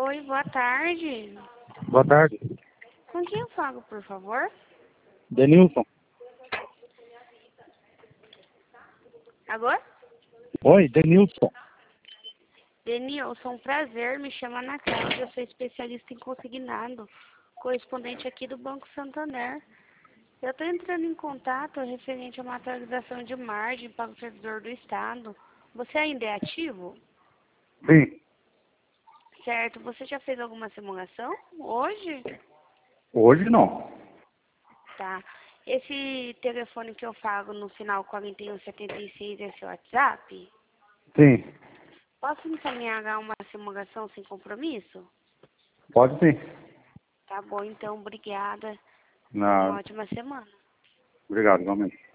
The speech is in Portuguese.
Oi, boa tarde. Boa tarde. Com quem eu falo, por favor? Denilson. Agora? Oi, Denilson. Denilson, prazer, me chama Ana Cláudia, eu sou especialista em consignado, correspondente aqui do Banco Santander. Eu estou entrando em contato referente a uma atualização de margem para o servidor do Estado. Você ainda é ativo? Sim. Certo, você já fez alguma simulação hoje? Hoje não. Tá. Esse telefone que eu falo no final 4176 é seu WhatsApp? Sim. Posso encaminhar uma simulação sem compromisso? Pode sim. Tá bom, então, obrigada. Tenha uma Não. ótima semana. Obrigado, igualmente.